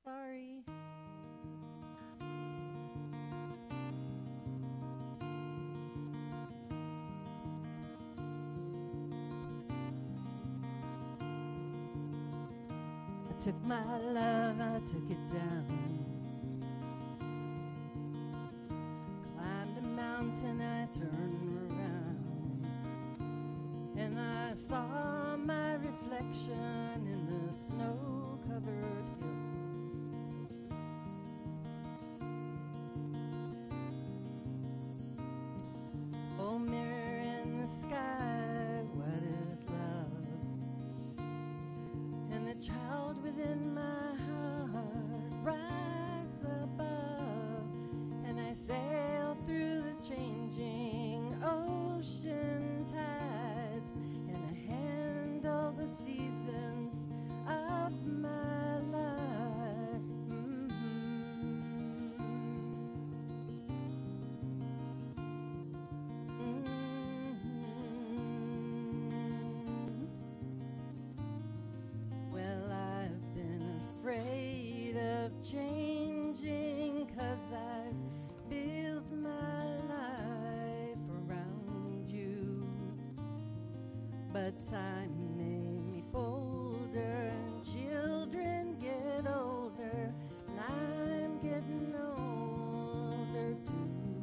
Sorry. I took my love, I took it down. Climbed a mountain, I turned around, and I saw my reflection in the snow-covered hills. Oh, mirror in the sky, what is love? And the child within my heart rise above, and I sail through the changing ocean tides, and I handle the seasons of my life. Well, I've been afraid of changing, 'cause I've built my life around you. But time made me bolder, and children get older, and I'm getting older too.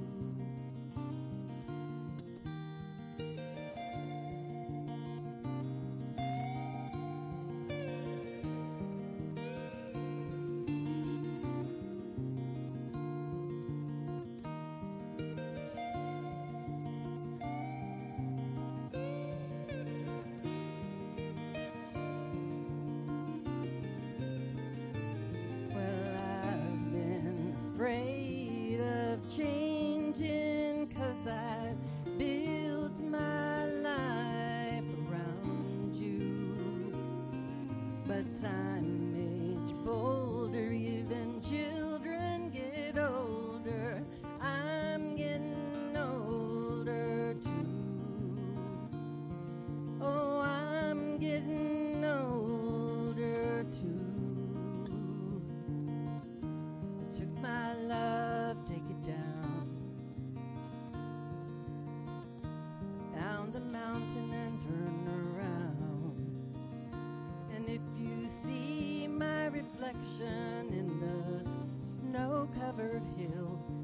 Well, I've been afraid of changing, 'cause I've built my life around you. But time made you bolder, even children get older, I'm getting older too. Oh, I'm getting older too. I took my love, take it down. Found a mountain and turned around. And if you see my reflection in the snow-covered hill,